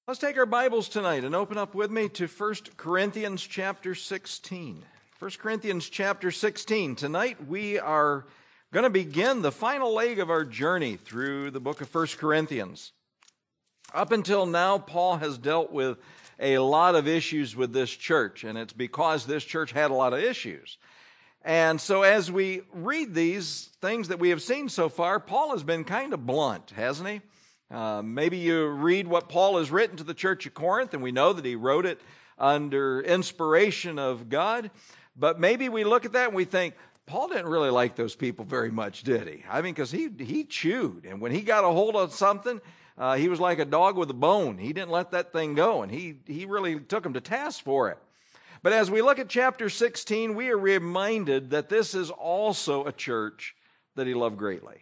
Let's take our Bibles tonight and open up with me to 1 Corinthians chapter 16. 1 Corinthians chapter 16. Tonight we are going to begin the final leg of our journey through the book of 1 Corinthians. Up until now, Paul has dealt with a lot of issues with this church, and it's because this church had a lot of issues. And so as we read these things that we have seen so far, Paul has been kind of blunt, hasn't he? Maybe you read what Paul has written to the church of Corinth, and we know that he wrote it under inspiration of God. But maybe we look at that and we think, Paul didn't really like those people very much, did he? I mean, because he chewed. And when he got a hold of something, he was like a dog with a bone. He didn't let that thing go, and he really took him to task for it. But as we look at chapter 16, we are reminded that this is also a church that he loved greatly.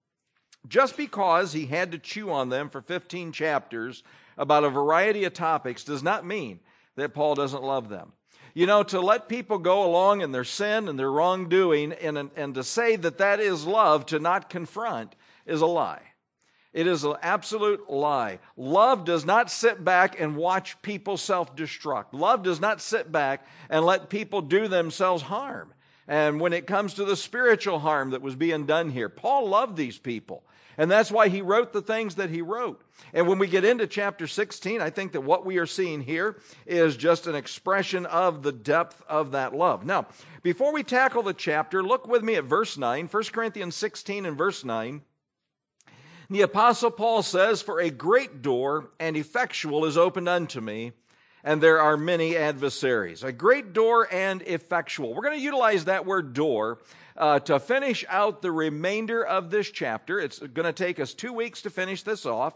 Just because he had to chew on them for 15 chapters about a variety of topics does not mean that Paul doesn't love them. You know, to let people go along in their sin and their wrongdoing and to say that that is love, to not confront, is a lie. It is an absolute lie. Love does not sit back and watch people self-destruct. Love does not sit back and let people do themselves harm. And when it comes to the spiritual harm that was being done here, Paul loved these people. And that's why he wrote the things that he wrote. And when we get into chapter 16, I think that what we are seeing here is just an expression of the depth of that love. Now, before we tackle the chapter, look with me at verse 9, 1 Corinthians 16 and verse 9. The Apostle Paul says, "For a great door and effectual is opened unto me, and there are many adversaries." A great door and effectual. We're going to utilize that word door to finish out the remainder of this chapter. It's going to take us 2 weeks to finish this off.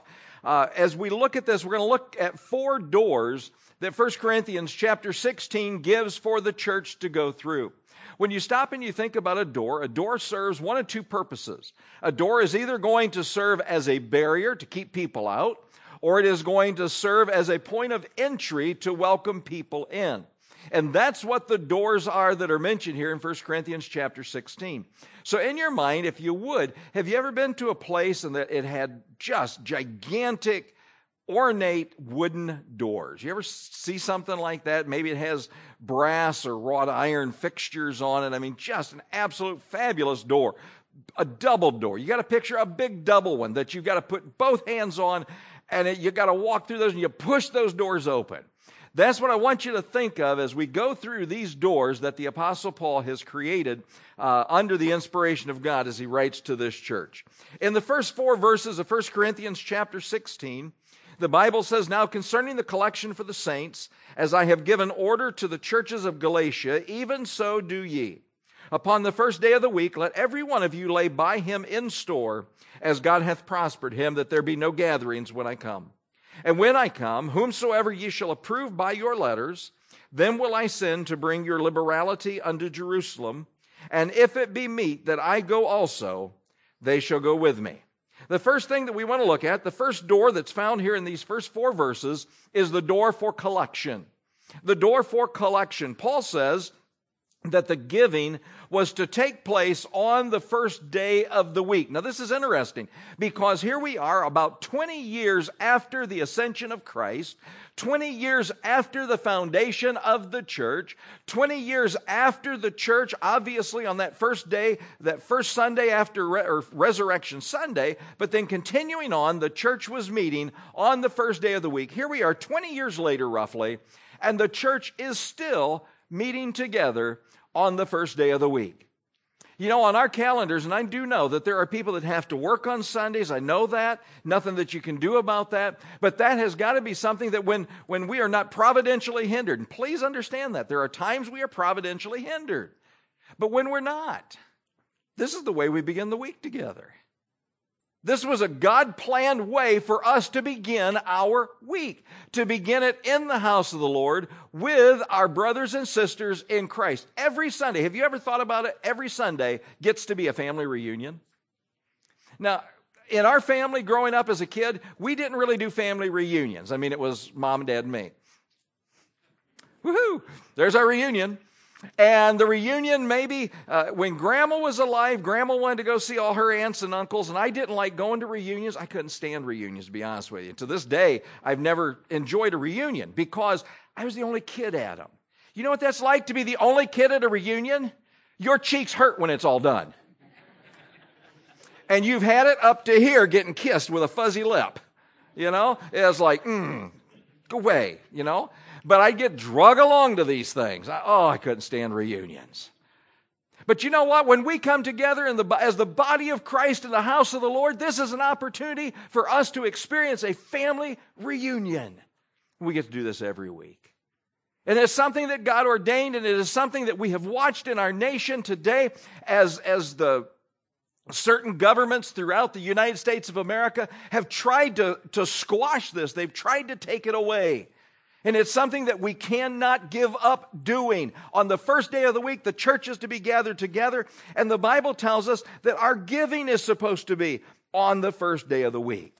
As we look at this, we're going to look at 4 doors that 1 Corinthians chapter 16 gives for the church to go through. When you stop and you think about a door serves one of 2 purposes. A door is either going to serve as a barrier to keep people out, or it is going to serve as a point of entry to welcome people in. And that's what the doors are that are mentioned here in 1 Corinthians chapter 16. So in your mind, if you would, have you ever been to a place and that it had just gigantic, ornate wooden doors? You ever see something like that? Maybe it has brass or wrought iron fixtures on it. I mean, just an absolute fabulous door. A double door. You got to picture a big double one that you've got to put both hands on, and you got to walk through those and you push those doors open. That's what I want you to think of as we go through these doors that the Apostle Paul has created under the inspiration of God as he writes to this church. In the first 4 verses of 1 Corinthians chapter 16, the Bible says, "Now concerning the collection for the saints, as I have given order to the churches of Galatia, even so do ye. Upon the first day of the week, let every one of you lay by him in store, as God hath prospered him, that there be no gatherings when I come. And when I come, whomsoever ye shall approve by your letters, then will I send to bring your liberality unto Jerusalem. And if it be meet that I go also, they shall go with me." The first thing that we want to look at, the first door that's found here in these first 4 verses, is the door for collection. The door for collection. Paul says that the giving was to take place on the first day of the week. Now, this is interesting because here we are about 20 years after the ascension of Christ, 20 years after the foundation of the church, 20 years after the church, obviously on that first day, that first Sunday after Resurrection Sunday, but then continuing on, the church was meeting on the first day of the week. Here we are 20 years later, roughly, and the church is still meeting together on the first day of the week. You know, on our calendars, and I do know that there are people that have to work on Sundays. I know that. Nothing that you can do about that. But that has got to be something that when we are not providentially hindered, and please understand that. There are times we are providentially hindered. But when we're not, this is the way we begin the week together. This was a God-planned way for us to begin our week, to begin it in the house of the Lord with our brothers and sisters in Christ. Every Sunday, have you ever thought about it? Every Sunday gets to be a family reunion. Now, in our family growing up as a kid, we didn't really do family reunions. I mean, it was mom and dad and me. Woohoo! There's our reunion. And the reunion, maybe when Grandma was alive, Grandma wanted to go see all her aunts and uncles, and I didn't like going to reunions. I couldn't stand reunions, to be honest with you. To this day, I've never enjoyed a reunion because I was the only kid at them. You know what that's like to be the only kid at a reunion? Your cheeks hurt when it's all done. And you've had it up to here getting kissed with a fuzzy lip. You know, it's like, go away, you know. But I'd get drug along to these things. I couldn't stand reunions. But you know what? When we come together as the body of Christ in the house of the Lord, this is an opportunity for us to experience a family reunion. We get to do this every week. And it's something that God ordained, and it is something that we have watched in our nation today as the certain governments throughout the United States of America have tried to squash this. They've tried to take it away. And it's something that we cannot give up doing. On the first day of the week, the church is to be gathered together. And the Bible tells us that our giving is supposed to be on the first day of the week.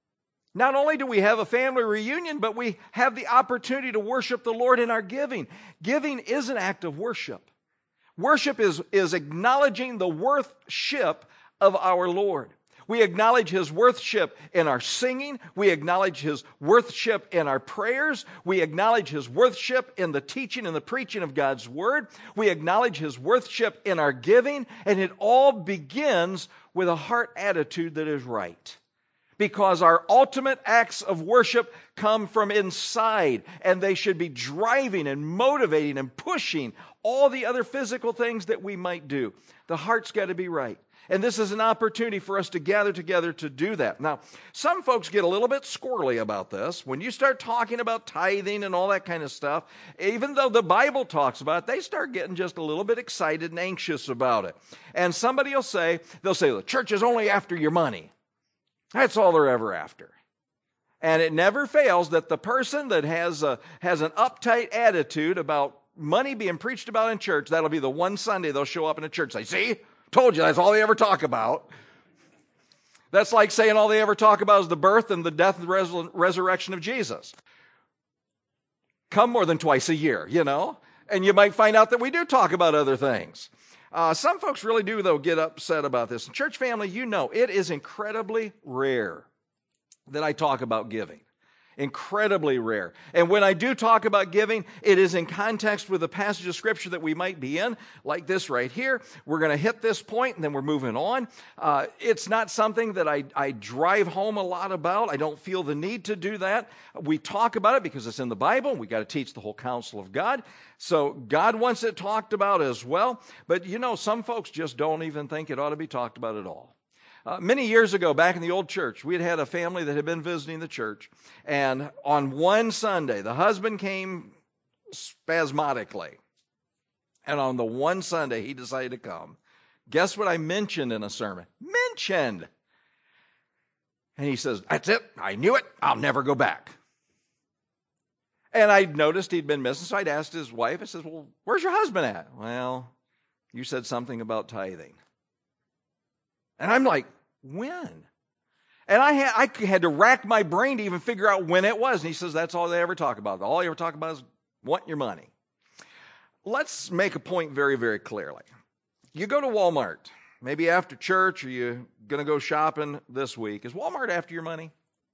Not only do we have a family reunion, but we have the opportunity to worship the Lord in our giving. Giving is an act of worship. Worship is acknowledging the worthship of our Lord. We acknowledge His worthship in our singing. We acknowledge His worthship in our prayers. We acknowledge His worthship in the teaching and the preaching of God's Word. We acknowledge His worthship in our giving. And it all begins with a heart attitude that is right. Because our ultimate acts of worship come from inside, and they should be driving and motivating and pushing all the other physical things that we might do. The heart's got to be right. And this is an opportunity for us to gather together to do that. Now, some folks get a little bit squirrely about this. When you start talking about tithing and all that kind of stuff, even though the Bible talks about it, they start getting just a little bit excited and anxious about it. And somebody will say, the church is only after your money. That's all they're ever after. And it never fails that the person that has an uptight attitude about money being preached about in church, that'll be the one Sunday they'll show up in a church and say, see? Told you, that's all they ever talk about. That's like saying all they ever talk about is the birth and the death and resurrection of Jesus. Come more than twice a year, you know. And you might find out that we do talk about other things. Some folks really do, though, get upset about this. In church family, you know, it is incredibly rare that I talk about giving. Incredibly rare. And when I do talk about giving, it is in context with a passage of Scripture that we might be in, like this right here. We're going to hit this point, and then we're moving on. It's not something that I drive home a lot about. I don't feel the need to do that. We talk about it because it's in the Bible. We got to teach the whole counsel of God. So God wants it talked about as well. But, you know, some folks just don't even think it ought to be talked about at all. Many years ago, back in the old church, we had a family that had been visiting the church. And on one Sunday, the husband came spasmodically. And on the one Sunday, he decided to come. Guess what I mentioned in a sermon? Mentioned. And he says, that's it. I knew it. I'll never go back. And I noticed he'd been missing. So I'd asked his wife, I said, well, where's your husband at? Well, you said something about tithing. And I'm like, when? And I had to rack my brain to even figure out when it was. And he says, that's all they ever talk about. All they ever talk about is want your money. Let's make a point very, very clearly. You go to Walmart, maybe after church, or you're going to go shopping this week. Is Walmart after your money?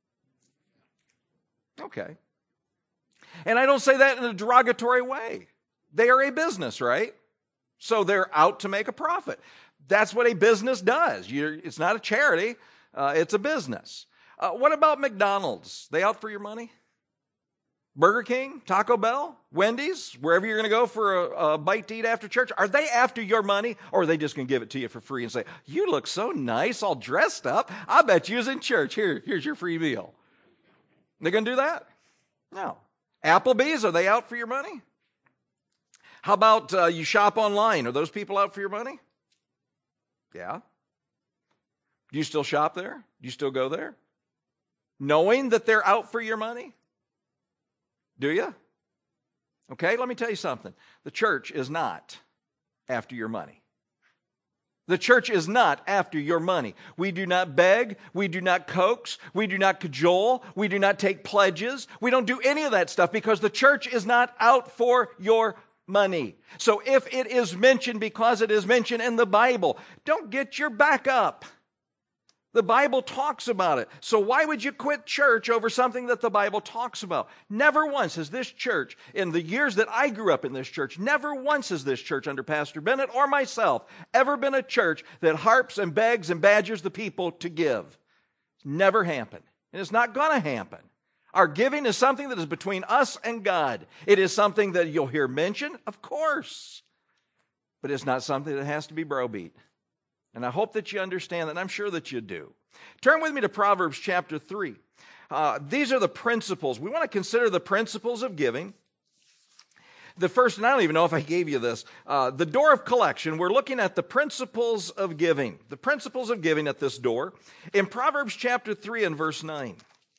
Okay. And I don't say that in a derogatory way. They are a business, right? So they're out to make a profit. That's what a business does. It's not a charity. It's a business. What about McDonald's? They out for your money? Burger King, Taco Bell, Wendy's, wherever you're going to go for a bite to eat after church, are they after your money, or are they just going to give it to you for free and say, you look so nice, all dressed up. I bet you was in church. Here's your free meal. They're going to do that? No. Applebee's, are they out for your money? How about you shop online? Are those people out for your money? Yeah. Do you still shop there? Do you still go there? Knowing that they're out for your money? Do you? Okay, let me tell you something. The church is not after your money. The church is not after your money. We do not beg. We do not coax. We do not cajole. We do not take pledges. We don't do any of that stuff because the church is not out for your money. So if it is mentioned because it is mentioned in the Bible, don't get your back up. The Bible talks about it. So why would you quit church over something that the Bible talks about? Never once has this church, in the years that I grew up in this church, never once has this church under Pastor Bennett or myself ever been a church that harps and begs and badgers the people to give. It's never happened. And it's not going to happen. Our giving is something that is between us and God. It is something that you'll hear mentioned, of course. But it's not something that has to be browbeat. And I hope that you understand that, and I'm sure that you do. Turn with me to Proverbs chapter 3. These are the principles. We want to consider the principles of giving. The first, and I don't even know if I gave you this, the door of collection. We're looking at the principles of giving. The principles of giving at this door. In Proverbs chapter 3 and verse 9.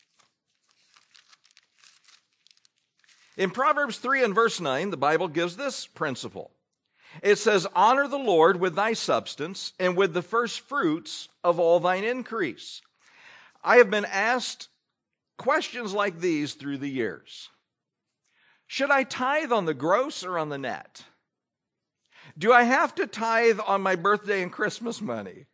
In Proverbs 3 and verse 9, the Bible gives this principle. It says, honor the Lord with thy substance and with the first fruits of all thine increase. I have been asked questions like these through the years. Should I tithe on the gross or on the net? Do I have to tithe on my birthday and Christmas money?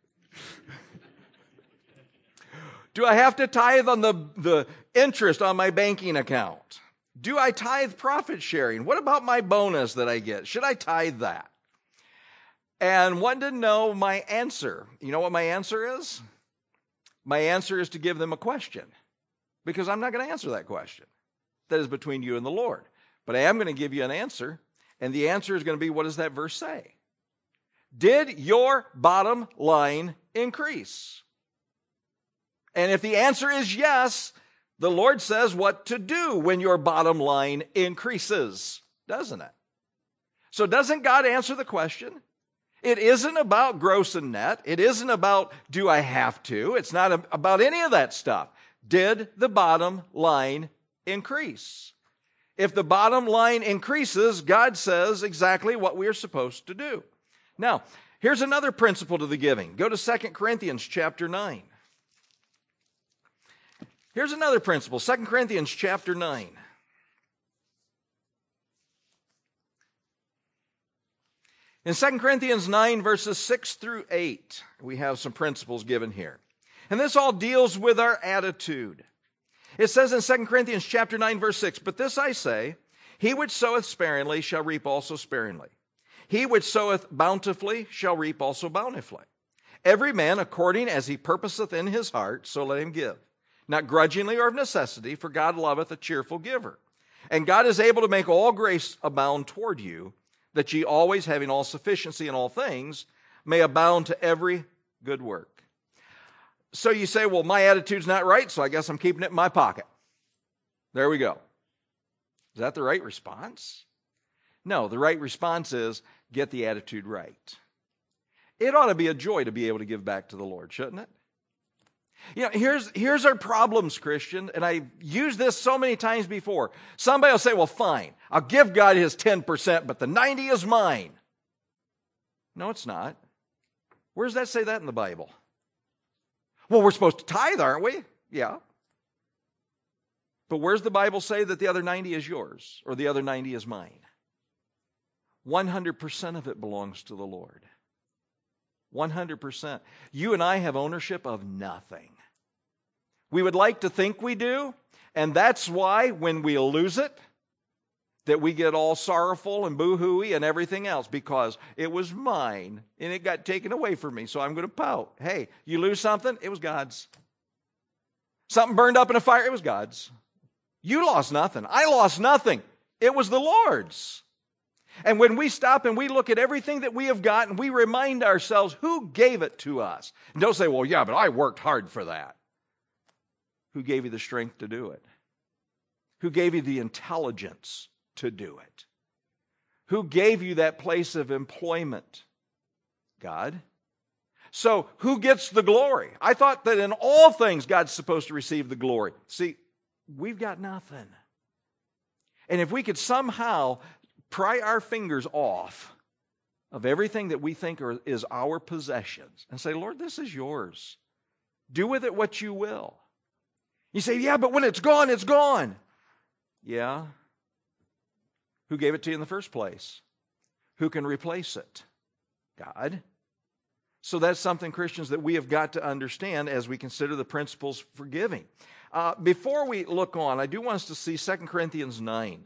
Do I have to tithe on the interest on my banking account? Do I tithe profit sharing? What about my bonus that I get? Should I tithe that? And wanted to know my answer. You know what my answer is? My answer is to give them a question. Because I'm not going to answer that question. That is between you and the Lord. But I am going to give you an answer. And the answer is going to be, what does that verse say? Did your bottom line increase? And if the answer is yes, the Lord says what to do when your bottom line increases, doesn't it? So doesn't God answer the question? It isn't about gross and net. It isn't about, do I have to? It's not about any of that stuff. Did the bottom line increase? If the bottom line increases, God says exactly what we are supposed to do. Now, here's another principle to the giving. Go to 2 Corinthians chapter 9. Here's another principle, 2 Corinthians chapter 9. In 2 Corinthians 9, verses 6 through 8, we have some principles given here. And this all deals with our attitude. It says in 2 Corinthians chapter 9, verse 6, but this I say, he which soweth sparingly shall reap also sparingly. He which soweth bountifully shall reap also bountifully. Every man according as he purposeth in his heart, so let him give. Not grudgingly or of necessity, for God loveth a cheerful giver. And God is able to make all grace abound toward you, that ye always, having all sufficiency in all things, may abound to every good work. So you say, well, my attitude's not right, so I guess I'm keeping it in my pocket. There we go. Is that the right response? No, the right response is, get the attitude right. It ought to be a joy to be able to give back to the Lord, shouldn't it? You know, here's our problems, Christian, and I've used this so many times before. Somebody will say, well, fine, I'll give God his 10%, but the 90 is mine. No, it's not. Where does that say that in the Bible? Well, we're supposed to tithe, aren't we? Yeah. But where's the Bible say that the other 90 is yours, or the other 90 is mine? 100% of it belongs to the Lord. 100%. You and I have ownership of nothing. We would like to think we do, and that's why when we lose it, that we get all sorrowful and boo-hooey and everything else, because it was mine and it got taken away from me, so I'm going to pout. Hey, you lose something? It was God's. Something burned up in a fire? It was God's. You lost nothing. I lost nothing. It was the Lord's. And when we stop and we look at everything that we have gotten, we remind ourselves who gave it to us. And don't say, well, yeah, but I worked hard for that. Who gave you the strength to do it? Who gave you the intelligence to do it? Who gave you that place of employment? God. So who gets the glory? I thought that in all things God's supposed to receive the glory. See, we've got nothing. And if we could somehow pry our fingers off of everything that we think is our possessions and say, Lord, this is yours. Do with it what you will. You say, yeah, but when it's gone, it's gone. Yeah. Who gave it to you in the first place? Who can replace it? God. So that's something, Christians, that we have got to understand as we consider the principles for giving. Before we look on, I do want us to see 2 Corinthians 9.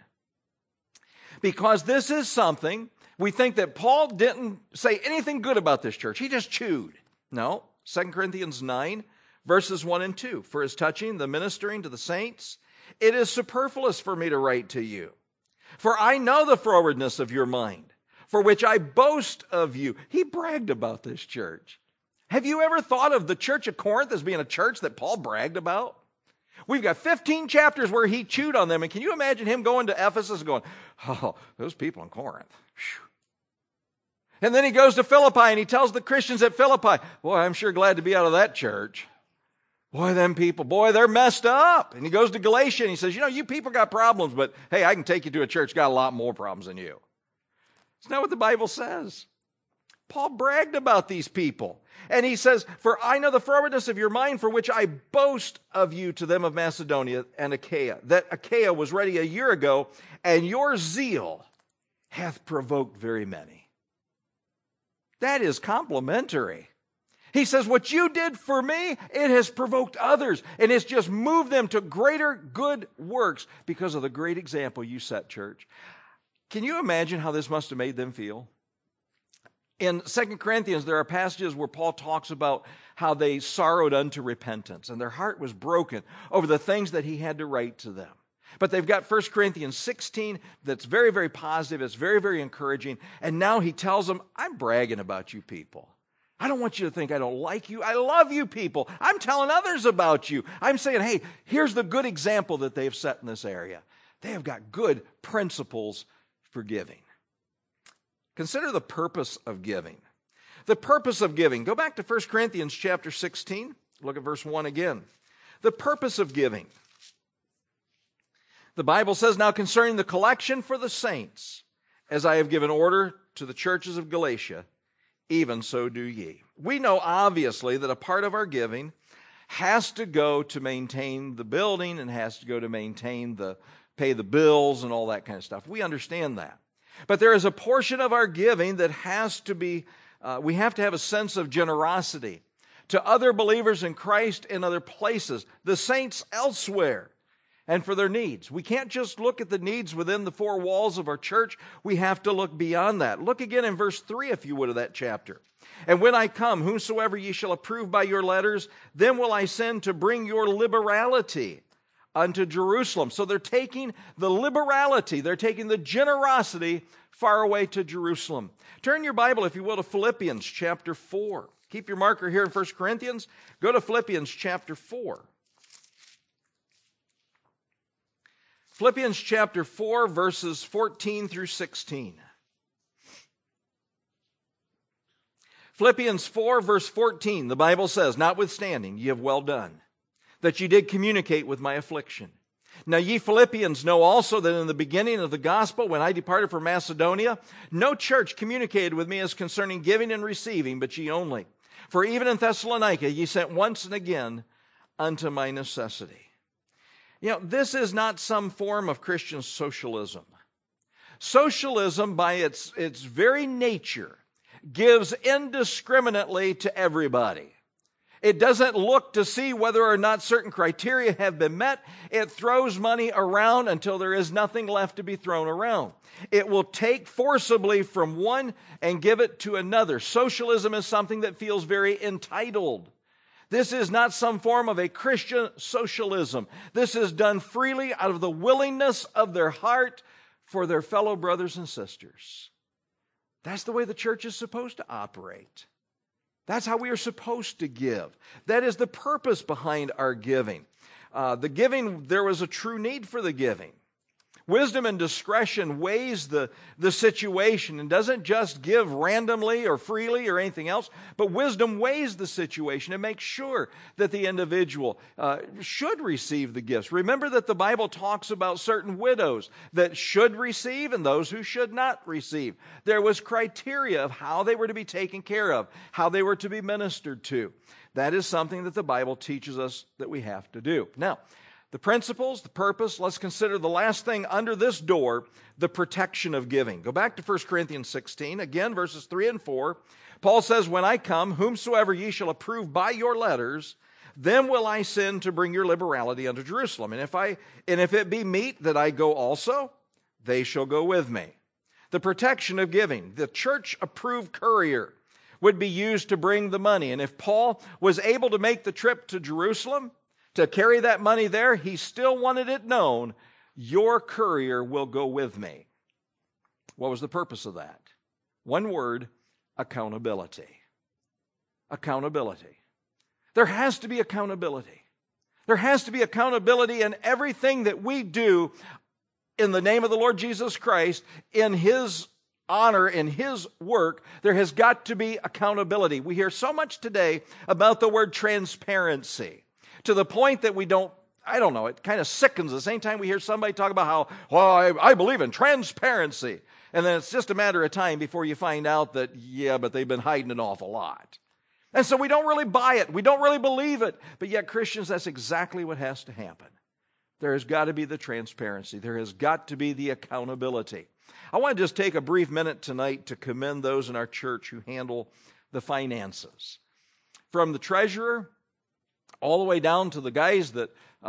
Because this is something, we think that Paul didn't say anything good about this church. He just chewed. No, 2 Corinthians 9, verses 1 and 2. For as touching the ministering to the saints, it is superfluous for me to write to you. For I know the frowardness of your mind, for which I boast of you. He bragged about this church. Have you ever thought of the church of Corinth as being a church that Paul bragged about? We've got 15 chapters where he chewed on them. And can you imagine him going to Ephesus and going, oh, those people in Corinth. Whew. And then he goes to Philippi and he tells the Christians at Philippi, boy, I'm sure glad to be out of that church. Boy, them people, boy, they're messed up. And he goes to Galatia and he says, you people got problems, but hey, I can take you to a church got a lot more problems than you. It's not what the Bible says. Paul bragged about these people. And he says, for I know the frowardness of your mind, for which I boast of you to them of Macedonia and Achaia, that Achaia was ready a year ago, and your zeal hath provoked very many. That is complimentary. He says, what you did for me, it has provoked others, and it's just moved them to greater good works because of the great example you set, church. Can you imagine how this must have made them feel? In 2 Corinthians, there are passages where Paul talks about how they sorrowed unto repentance, and their heart was broken over the things that he had to write to them. But they've got 1 Corinthians 16 that's very, very positive. It's very, very encouraging. And now he tells them, I'm bragging about you people. I don't want you to think I don't like you. I love you people. I'm telling others about you. I'm saying, hey, here's the good example that they've set in this area. They have got good principles for giving. Consider the purpose of giving. The purpose of giving. Go back to 1 Corinthians chapter 16. Look at verse 1 again. The purpose of giving. The Bible says, now concerning the collection for the saints, as I have given order to the churches of Galatia, even so do ye. We know obviously that a part of our giving has to go to maintain the building and has to go to pay the bills and all that kind of stuff. We understand that. But there is a portion of our giving that has to be, we have to have a sense of generosity to other believers in Christ in other places, the saints elsewhere, and for their needs. We can't just look at the needs within the four walls of our church. We have to look beyond that. Look again in verse 3, if you would, of that chapter. And when I come, whomsoever ye shall approve by your letters, then will I send to bring your liberality unto Jerusalem. So they're taking the liberality, they're taking the generosity far away to Jerusalem. Turn your Bible, if you will, to Philippians chapter 4. Keep your marker here in 1 Corinthians. Go to Philippians chapter 4. Philippians chapter 4, verses 14 through 16. Philippians 4, verse 14, the Bible says, notwithstanding, ye have well done, that ye did communicate with my affliction. Now ye Philippians know also that in the beginning of the gospel, when I departed from Macedonia, no church communicated with me as concerning giving and receiving, but ye only. For even in Thessalonica ye sent once and again unto my necessity. You know, this is not some form of Christian socialism. Socialism, by its very nature, gives indiscriminately to everybody. It doesn't look to see whether or not certain criteria have been met. It throws money around until there is nothing left to be thrown around. It will take forcibly from one and give it to another. Socialism is something that feels very entitled. This is not some form of a Christian socialism. This is done freely out of the willingness of their heart for their fellow brothers and sisters. That's the way the church is supposed to operate. That's how we are supposed to give. That is the purpose behind our giving. There was a true need for the giving. Wisdom and discretion weighs the situation and doesn't just give randomly or freely or anything else, but wisdom weighs the situation and makes sure that the individual should receive the gifts. Remember that the Bible talks about certain widows that should receive and those who should not receive. There was criteria of how they were to be taken care of, how they were to be ministered to. That is something that the Bible teaches us that we have to do. Now, The principles, the purpose, let's consider the last thing under this door, the protection of giving. Go back to 1 Corinthians 16, again, verses 3 and 4. Paul says, when I come, whomsoever ye shall approve by your letters, then will I send to bring your liberality unto Jerusalem. And if it be meet that I go also, they shall go with me. The protection of giving, the church-approved courier would be used to bring the money. And if Paul was able to make the trip to Jerusalem, to carry that money there, he still wanted it known, your courier will go with me. What was the purpose of that? One word, accountability. Accountability. There has to be accountability. There has to be accountability in everything that we do in the name of the Lord Jesus Christ, in His honor, in His work. There has got to be accountability. We hear so much today about the word transparency, to the point that we don't, it kind of sickens us. Anytime we hear somebody talk about how, well, I believe in transparency. And then it's just a matter of time before you find out that, yeah, but they've been hiding an awful lot. And so we don't really buy it. We don't really believe it. But yet, Christians, that's exactly what has to happen. There has got to be the transparency. There has got to be the accountability. I want to just take a brief minute tonight to commend those in our church who handle the finances. From the treasurer all the way down to the guys that,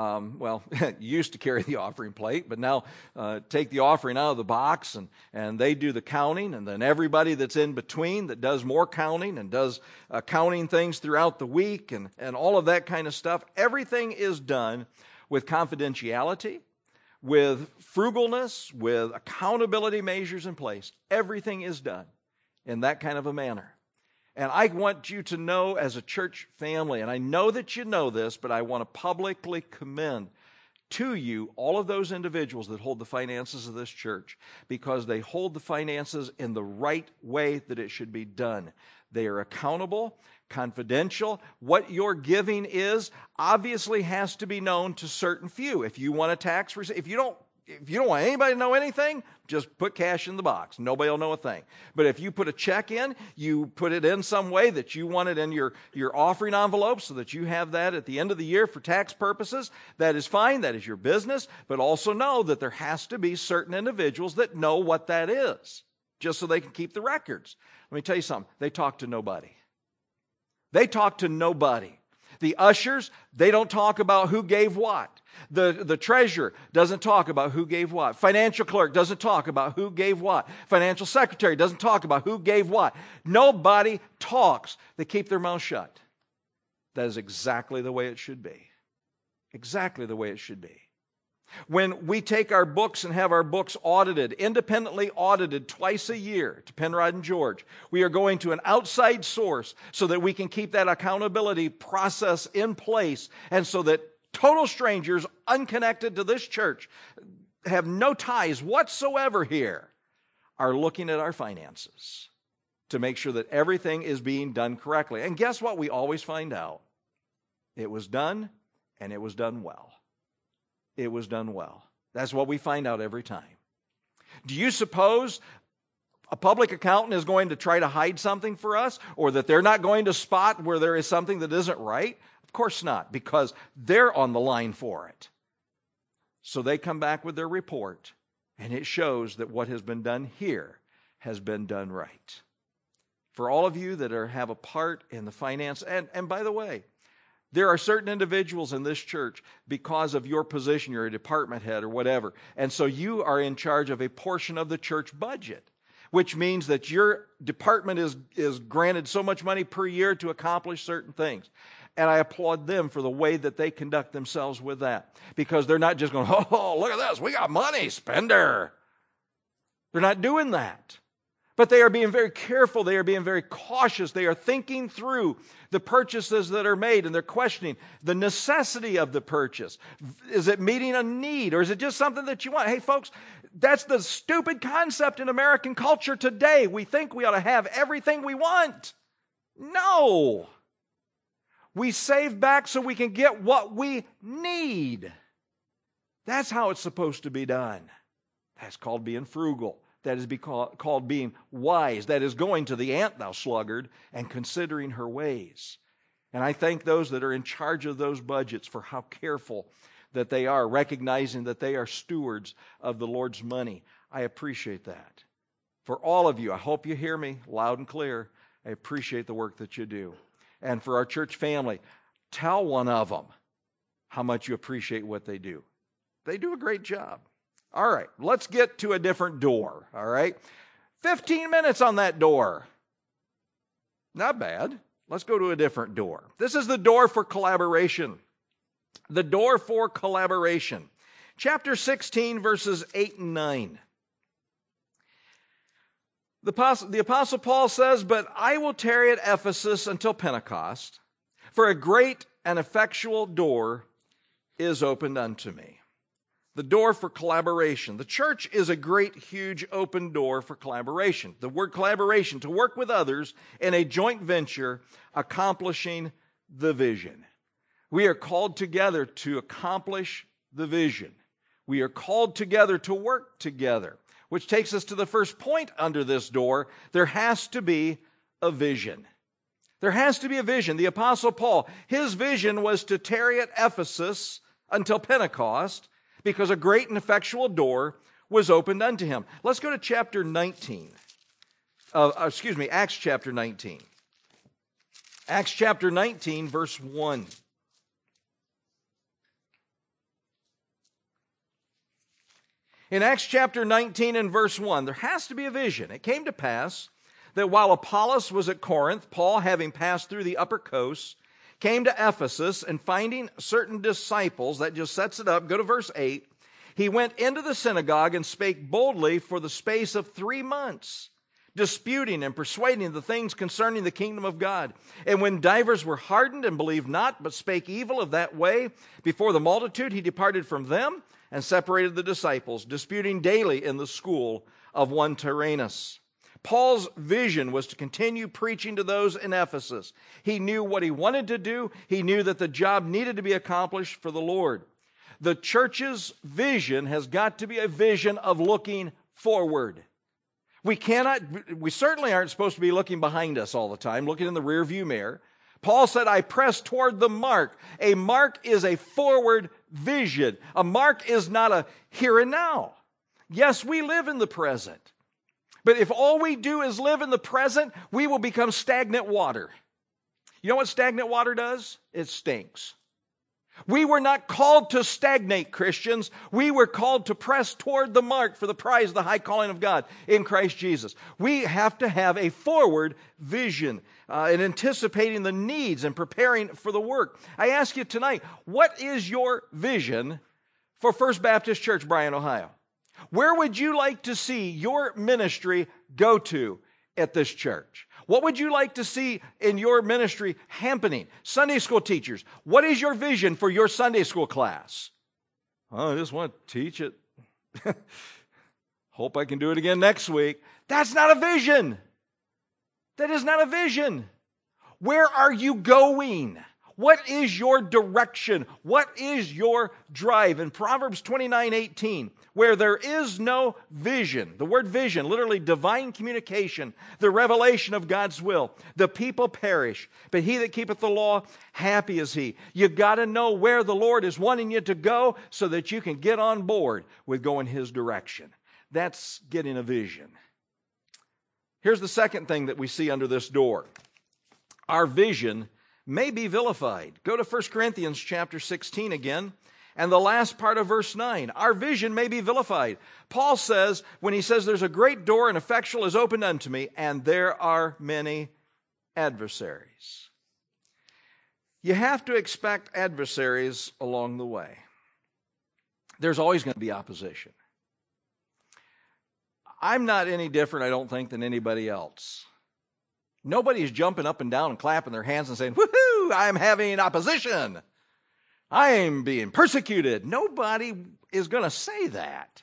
used to carry the offering plate, but now take the offering out of the box and they do the counting, and then everybody that's in between that does more counting and does counting things throughout the week and all of that kind of stuff. Everything is done with confidentiality, with frugalness, with accountability measures in place. Everything is done in that kind of a manner. And I want you to know as a church family, and I know that you know this, but I want to publicly commend to you all of those individuals that hold the finances of this church, because they hold the finances in the right way that it should be done. They are accountable, confidential. What your giving is obviously has to be known to certain few. If you want a tax receipt, if you don't want anybody to know anything, just put cash in the box. Nobody will know a thing. But if you put a check in, you put it in some way that you want it in your offering envelope so that you have that at the end of the year for tax purposes, that is fine. That is your business. But also know that there has to be certain individuals that know what that is, just so they can keep the records. Let me tell you something. They talk to nobody. They talk to nobody. The ushers, they don't talk about who gave what. The treasurer doesn't talk about who gave what. Financial clerk doesn't talk about who gave what. Financial secretary doesn't talk about who gave what. Nobody talks. They keep their mouth shut. That is exactly the way it should be. Exactly the way it should be. When we take our books and have our books audited, independently audited twice a year to Penrod and George, we are going to an outside source so that we can keep that accountability process in place, and so that total strangers, unconnected to this church, have no ties whatsoever here, are looking at our finances to make sure that everything is being done correctly. And guess what? We always find out. It was done, and it was done well. It was done well. That's what we find out every time. Do you suppose a public accountant is going to try to hide something for us, or that they're not going to spot where there is something that isn't right? Of course not, because they're on the line for it. So they come back with their report, and it shows that what has been done here has been done right. For all of you that have a part in the finance, and by the way, there are certain individuals in this church, because of your position, you're a department head or whatever, and so you are in charge of a portion of the church budget, which means that your department is granted so much money per year to accomplish certain things. And I applaud them for the way that they conduct themselves with that, because they're not just going, oh, look at this, we got money, spender. They're not doing that. But they are being very careful. They are being very cautious. They are thinking through the purchases that are made, and they're questioning the necessity of the purchase. Is it meeting a need, or is it just something that you want? Hey, folks, that's the stupid concept in American culture today. We think we ought to have everything we want. No. We save back so we can get what we need. That's how it's supposed to be done. That's called being frugal. That is called being wise. That is going to the ant, thou sluggard, and considering her ways. And I thank those that are in charge of those budgets for how careful that they are, recognizing that they are stewards of the Lord's money. I appreciate that. For all of you, I hope you hear me loud and clear. I appreciate the work that you do. And for our church family, tell one of them how much you appreciate what they do. They do a great job. All right, let's get to a different door, all right? 15 minutes on that door. Not bad. Let's go to a different door. This is the door for collaboration. The door for collaboration. Chapter 16, verses 8 and 9. The Apostle Paul says, "But I will tarry at Ephesus until Pentecost, for a great and effectual door is opened unto me." The door for collaboration. The church is a great, huge, open door for collaboration. The word collaboration, to work with others in a joint venture, accomplishing the vision. We are called together to accomplish the vision. We are called together to work together, which takes us to the first point under this door. There has to be a vision. There has to be a vision. The Apostle Paul, his vision was to tarry at Ephesus until Pentecost, because a great and effectual door was opened unto him. Let's go to chapter 19. Acts chapter 19. Acts chapter 19, verse 1. In Acts chapter 19 and verse 1, there has to be a vision. It came to pass that while Apollos was at Corinth, Paul, having passed through the upper coasts, came to Ephesus, and finding certain disciples, that just sets it up, go to verse 8, he went into the synagogue and spake boldly for the space of 3 months, disputing and persuading the things concerning the kingdom of God. And when divers were hardened and believed not, but spake evil of that way before the multitude, he departed from them and separated the disciples, disputing daily in the school of one Tyrannus. Paul's vision was to continue preaching to those in Ephesus. He knew what he wanted to do. He knew that the job needed to be accomplished for the Lord. The church's vision has got to be a vision of looking forward. We certainly aren't supposed to be looking behind us all the time, looking in the rear view mirror. Paul said, "I press toward the mark." A mark is a forward vision. A mark is not a here and now. Yes, we live in the present. But if all we do is live in the present, we will become stagnant water. You know what stagnant water does? It stinks. We were not called to stagnate, Christians. We were called to press toward the mark for the prize of the high calling of God in Christ Jesus. We have to have a forward vision in anticipating the needs and preparing for the work. I ask you tonight, what is your vision for First Baptist Church, Bryan, Ohio? Where would you like to see your ministry go to at this church? What would you like to see in your ministry happening? Sunday school teachers, what is your vision for your Sunday school class? Oh, I just want to teach it. Hope I can do it again next week. That's not a vision. That is not a vision. Where are you going? What is your direction? What is your drive? In Proverbs 29:18, where there is no vision, the word vision, literally divine communication, the revelation of God's will, the people perish. But he that keepeth the law, happy is he. You got to know where the Lord is wanting you to go so that you can get on board with going his direction. That's getting a vision. Here's the second thing that we see under this door. Our vision may be vilified. Go to 1 Corinthians chapter 16 again, and the last part of verse 9. Our vision may be vilified. Paul says, when he says there's a great door and effectual is opened unto me, and there are many adversaries. You have to expect adversaries along the way. There's always going to be opposition. I'm not any different, I don't think, than anybody else. Nobody's jumping up and down and clapping their hands and saying, "Woohoo, I'm having opposition. I'm being persecuted." Nobody is going to say that.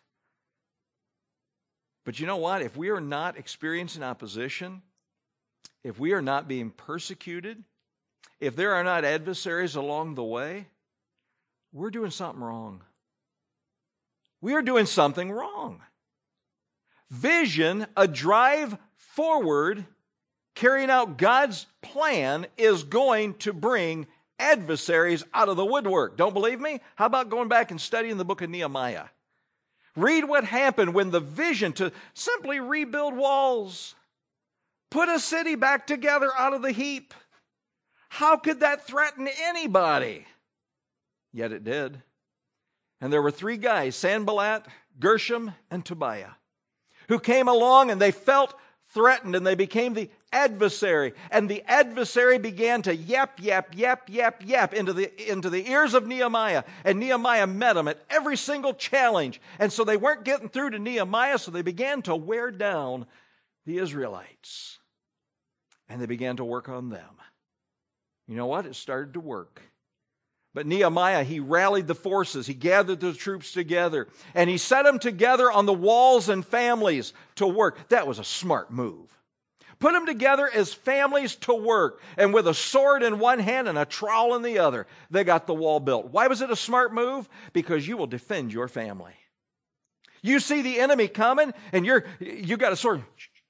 But you know what? If we are not experiencing opposition, if we are not being persecuted, if there are not adversaries along the way, we're doing something wrong. We are doing something wrong. Vision, a drive forward, carrying out God's plan, is going to bring adversaries out of the woodwork. Don't believe me? How about going back and studying the book of Nehemiah? Read what happened when the vision to simply rebuild walls, put a city back together out of the heap. How could that threaten anybody? Yet it did. And there were three guys, Sanballat, Gershom, and Tobiah, who came along and they felt threatened and they became the adversary. And the adversary began to yap into the ears of Nehemiah. And Nehemiah met them at every single challenge. And so they weren't getting through to Nehemiah, so they began to wear down the Israelites. And they began to work on them. You know what? It started to work. But Nehemiah, he rallied the forces. He gathered the troops together. And he set them together on the walls and families to work. That was a smart move. Put them together as families to work. And with a sword in one hand and a trowel in the other, they got the wall built. Why was it a smart move? Because you will defend your family. You see the enemy coming and you got a sword.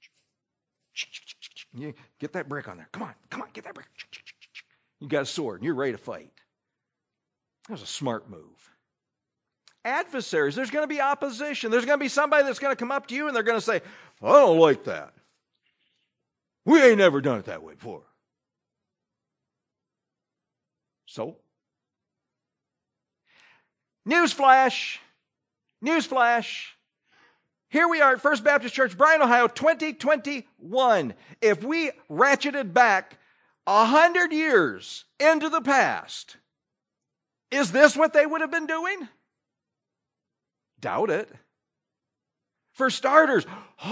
You get that brick on there. Come on, get that brick. You got a sword and you're ready to fight. That was a smart move. Adversaries, there's going to be opposition. There's going to be somebody that's going to come up to you and they're going to say, I don't like that. We ain't never done it that way before. So? Newsflash. Here we are at First Baptist Church, Bryan, Ohio, 2021. If we ratcheted back 100 years into the past, is this what they would have been doing? Doubt it. For starters,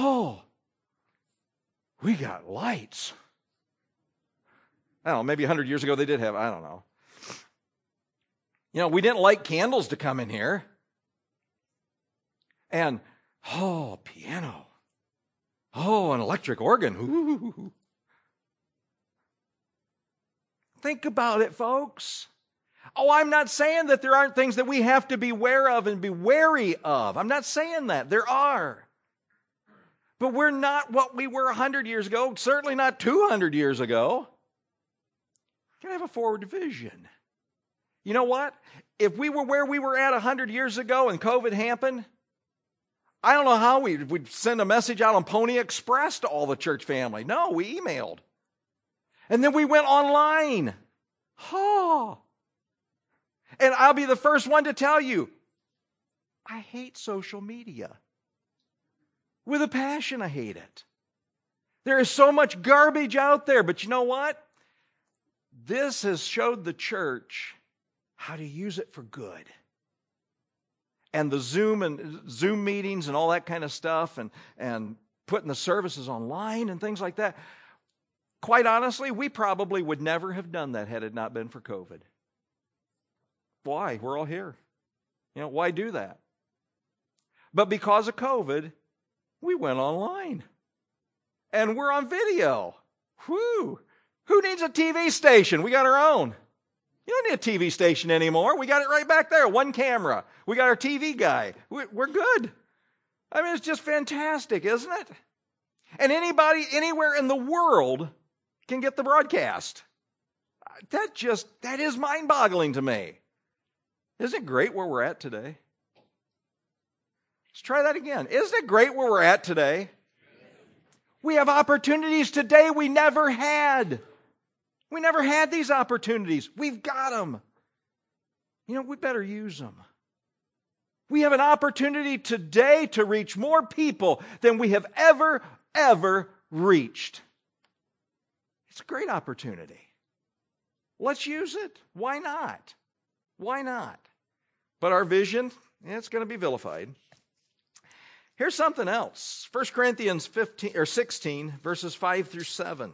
we got lights. I don't know, maybe 100 years ago they did have, I don't know. You know, we didn't light candles to come in here. And, piano. An electric organ. Ooh. Think about it, folks. I'm not saying that there aren't things that we have to be aware of and be wary of. I'm not saying that. There are. But we're not what we were 100 years ago, certainly not 200 years ago. Can I have a forward vision? You know what? If we were where we were at 100 years ago and COVID happened, I don't know how we'd send a message out on Pony Express to all the church family. No, we emailed. And then we went online. And I'll be the first one to tell you, I hate social media. With a passion, I hate it. There is so much garbage out there, but you know what? This has showed the church how to use it for good. And the Zoom meetings and all that kind of stuff and putting the services online and things like that. Quite honestly, we probably would never have done that had it not been for COVID. Why? We're all here. You know, why do that? But because of COVID, we went online. And we're on video. Whew. Who needs a TV station? We got our own. You don't need a TV station anymore. We got it right back there. One camera. We got our TV guy. We're good. I mean, it's just fantastic, isn't it? And anybody, anywhere in the world can get the broadcast. That is mind-boggling to me. Isn't it great where we're at today? Let's try that again. Isn't it great where we're at today? We have opportunities today we never had. We never had these opportunities. We've got them. You know, we better use them. We have an opportunity today to reach more people than we have ever reached. It's a great opportunity. Let's use it. Why not? Why not? But our vision, it's going to be vilified. Here's something else. 1 Corinthians 16, verses 5 through 7.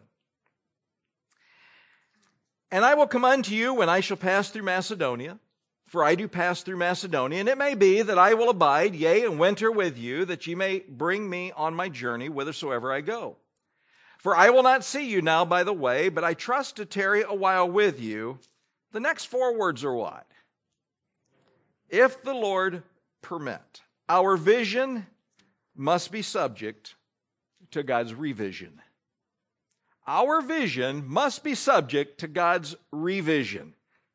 And I will come unto you when I shall pass through Macedonia, for I do pass through Macedonia, and it may be that I will abide, yea, and winter with you, that ye may bring me on my journey whithersoever I go. For I will not see you now by the way, but I trust to tarry a while with you. The next four words are what? If the Lord permit. Our vision must be subject to God's revision. Our vision must be subject to God's revision.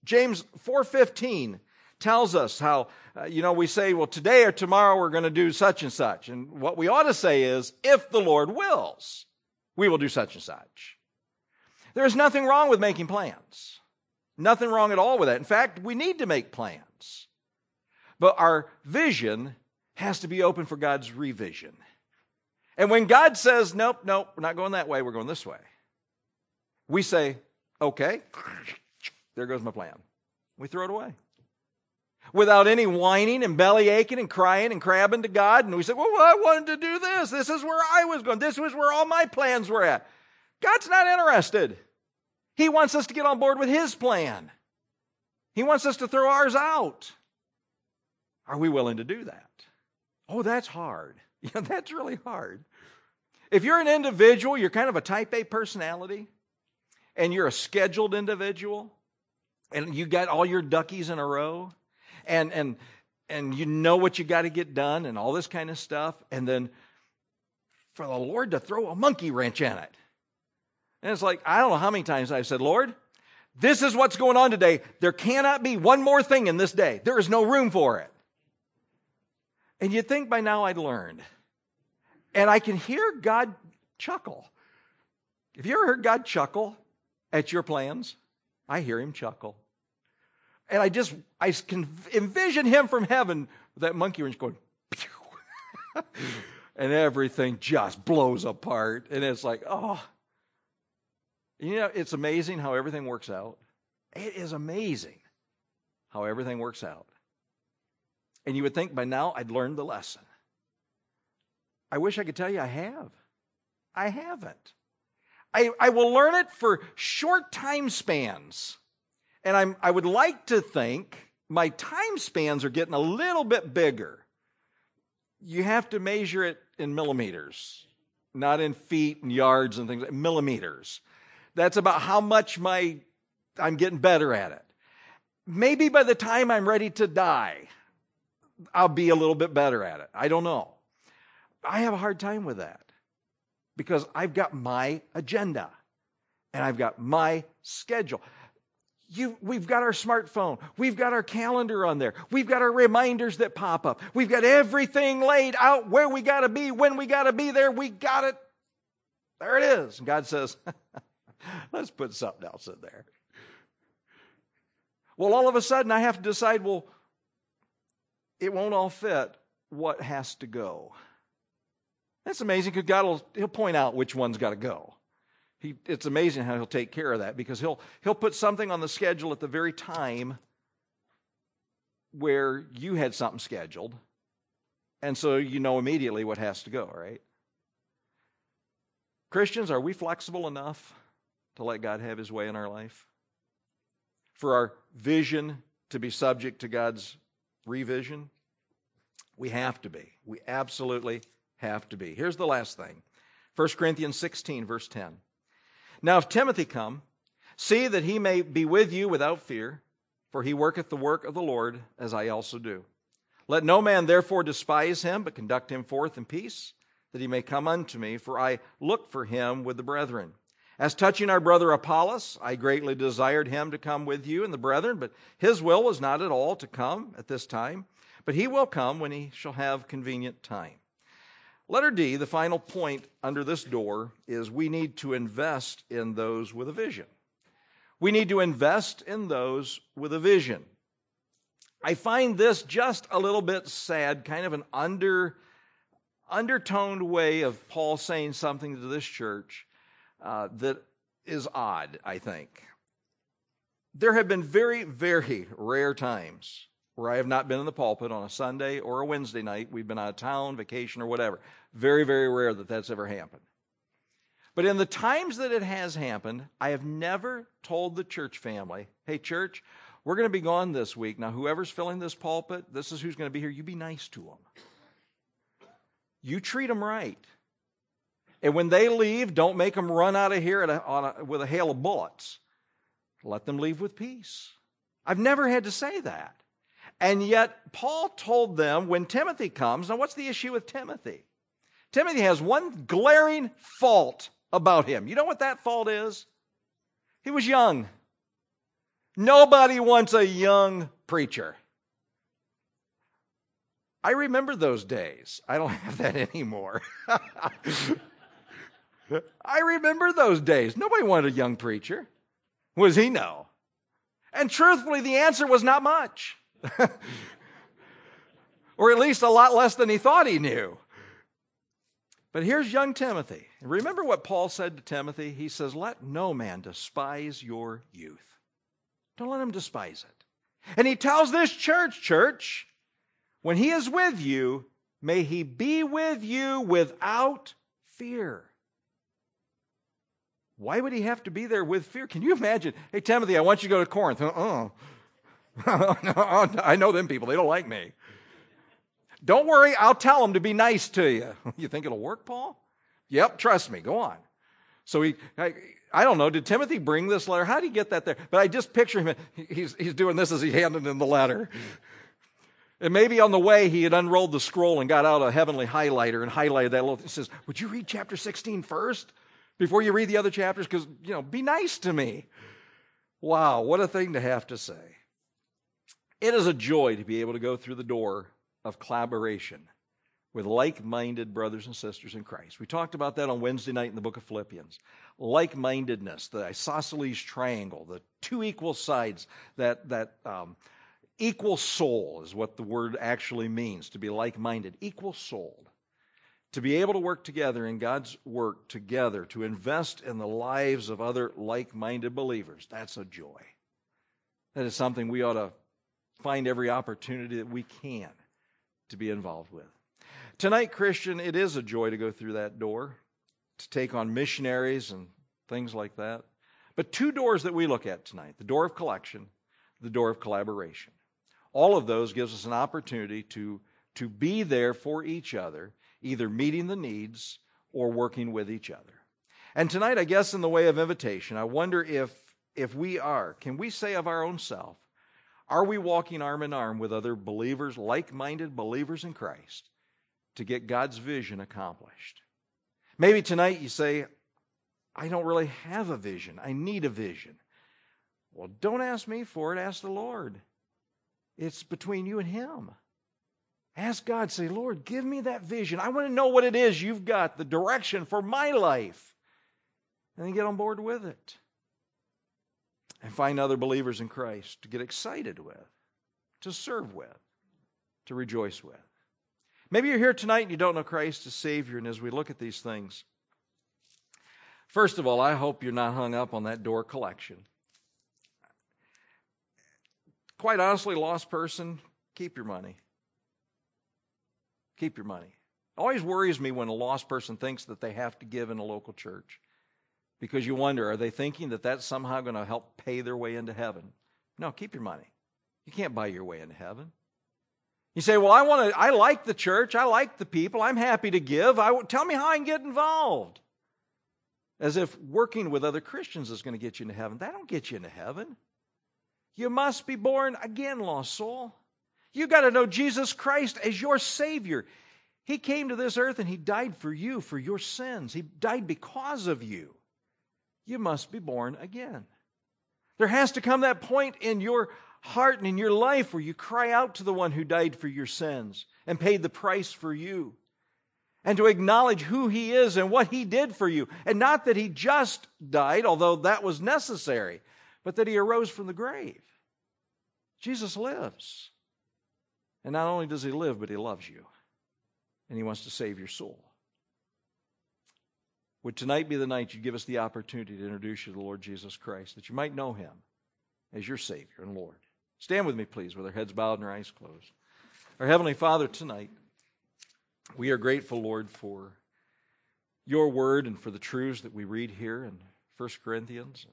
James 4:15 tells us how, we say, well, today or tomorrow we're going to do such and such. And what we ought to say is, if the Lord wills, we will do such and such. There is nothing wrong with making plans. Nothing wrong at all with that. In fact, we need to make plans. But our vision has to be open for God's revision. And when God says, nope, we're not going that way, we're going this way, we say, okay, there goes my plan. We throw it away. Without any whining and belly aching and crying and crabbing to God. And we say, well, I wanted to do this. This is where I was going. This was where all my plans were at. God's not interested. He wants us to get on board with His plan. He wants us to throw ours out. Are we willing to do that? Oh, that's hard. Yeah, that's really hard. If you're an individual, you're kind of a type A personality, and you're a scheduled individual, and you got all your duckies in a row, and you know what you got to get done and all this kind of stuff, and then for the Lord to throw a monkey wrench in it. And it's like, I don't know how many times I've said, Lord, this is what's going on today. There cannot be one more thing in this day. There is no room for it. And you'd think by now I'd learned. And I can hear God chuckle. Have you ever heard God chuckle at your plans? I hear Him chuckle. And I can envision Him from heaven with that monkey wrench going, pew. And everything just blows apart. And it's like, oh. It's amazing how everything works out. It is amazing how everything works out. And you would think by now I'd learned the lesson. I wish I could tell you I have. I haven't. I will learn it for short time spans. And I would like to think my time spans are getting a little bit bigger. You have to measure it in millimeters, not in feet and yards and things like millimeters. That's about how much I'm getting better at it. Maybe by the time I'm ready to die, I'll be a little bit better at it. I don't know. I have a hard time with that because I've got my agenda and I've got my schedule. We've got our smartphone. We've got our calendar on there. We've got our reminders that pop up. We've got everything laid out where we got to be, when we got to be there. We got it. There it is. And God says, let's put something else in there. Well, all of a sudden I have to decide, well, it won't all fit. What has to go? That's amazing because God He'll point out which one's got to go. It's amazing how He'll take care of that because He'll put something on the schedule at the very time where you had something scheduled. And so you know immediately what has to go, right? Christians, are we flexible enough to let God have His way in our life? For our vision to be subject to God's revision? We have to be. We absolutely have to be. Here's the last thing. 1 Corinthians 16, verse 10. Now if Timothy come, see that he may be with you without fear, for he worketh the work of the Lord, as I also do. Let no man therefore despise him, but conduct him forth in peace, that he may come unto me, for I look for him with the brethren. As touching our brother Apollos, I greatly desired him to come with you and the brethren, but his will was not at all to come at this time, but he will come when he shall have convenient time. Letter D, the final point under this door, is we need to invest in those with a vision. We need to invest in those with a vision. I find this just a little bit sad, kind of an undertoned way of Paul saying something to this church that is odd, I think. There have been very, very rare times where I have not been in the pulpit on a Sunday or a Wednesday night. We've been out of town, vacation, or whatever. Very, very rare that that's ever happened. But in the times that it has happened, I have never told the church family, hey, church, we're going to be gone this week. Now, whoever's filling this pulpit, this is who's going to be here. You be nice to them. You treat them right. And when they leave, don't make them run out of here with a hail of bullets. Let them leave with peace. I've never had to say that. And yet, Paul told them when Timothy comes, now what's the issue with Timothy? Timothy has one glaring fault about him. You know what that fault is? He was young. Nobody wants a young preacher. I remember those days. I don't have that anymore. I remember those days. Nobody wanted a young preacher. What does he know? And truthfully, the answer was not much. Or at least a lot less than he thought he knew. But here's young Timothy. Remember what Paul said to Timothy? He says, let no man despise your youth. Don't let him despise it. And he tells this church, when he is with you, may he be with you without fear. Why would he have to be there with fear? Can you imagine? Hey, Timothy, I want you to go to Corinth. I know them people. They don't like me. Don't worry, I'll tell them to be nice to you. You think it'll work, Paul? Yep, trust me. Go on. So I don't know, did Timothy bring this letter? How did he get that there? But I just picture him, he's doing this as he handed him the letter. And maybe on the way he had unrolled the scroll and got out a heavenly highlighter and highlighted that little thing. He says, would you read chapter 16 first before you read the other chapters? Because, be nice to me. Wow, what a thing to have to say. It is a joy to be able to go through the door of collaboration with like-minded brothers and sisters in Christ. We talked about that on Wednesday night in the book of Philippians. Like-mindedness, the isosceles triangle, the two equal sides, that equal soul is what the word actually means, to be like-minded, equal-souled. To be able to work together in God's work together, to invest in the lives of other like-minded believers, that's a joy. That is something we ought to find every opportunity that we can to be involved with. Tonight, Christian, it is a joy to go through that door, to take on missionaries and things like that. But two doors that we look at tonight, the door of collection, the door of collaboration. All of those gives us an opportunity to be there for each other, either meeting the needs or working with each other. And tonight, I guess in the way of invitation, I wonder if we can we say of our own self, are we walking arm in arm with other believers, like-minded believers in Christ, to get God's vision accomplished? Maybe tonight you say, I don't really have a vision. I need a vision. Well, don't ask me for it. Ask the Lord. It's between you and Him. Ask God. Say, Lord, give me that vision. I want to know what it is you've got, the direction for my life. And then get on board with it. And find other believers in Christ to get excited with, to serve with, to rejoice with. Maybe you're here tonight and you don't know Christ as Savior, and as we look at these things, first of all, I hope you're not hung up on that door collection. Quite honestly, lost person, keep your money. Keep your money. It always worries me when a lost person thinks that they have to give in a local church. Because you wonder, are they thinking that that's somehow going to help pay their way into heaven? No, keep your money. You can't buy your way into heaven. You say, well, I like the church. I like the people. I'm happy to give. Tell me how I can get involved. As if working with other Christians is going to get you into heaven. That don't get you into heaven. You must be born again, lost soul. You got to know Jesus Christ as your Savior. He came to this earth and He died for you, for your sins. He died because of you. You must be born again. There has to come that point in your heart and in your life where you cry out to the one who died for your sins and paid the price for you. And to acknowledge who He is and what He did for you. And not that He just died, although that was necessary, but that He arose from the grave. Jesus lives. And not only does He live, but He loves you. And He wants to save your soul. Would tonight be the night you give us the opportunity to introduce you to the Lord Jesus Christ, that you might know Him as your Savior and Lord. Stand with me, please, with our heads bowed and our eyes closed. Our Heavenly Father, tonight, we are grateful, Lord, for your word and for the truths that we read here in 1 Corinthians.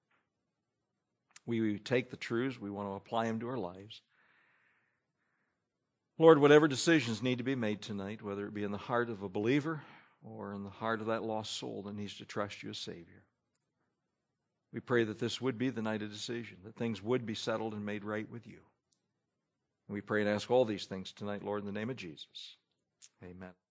We take the truths, we want to apply them to our lives. Lord, whatever decisions need to be made tonight, whether it be in the heart of a believer or in the heart of that lost soul that needs to trust you as Savior, we pray that this would be the night of decision, that things would be settled and made right with you. And we pray and ask all these things tonight, Lord, in the name of Jesus. Amen.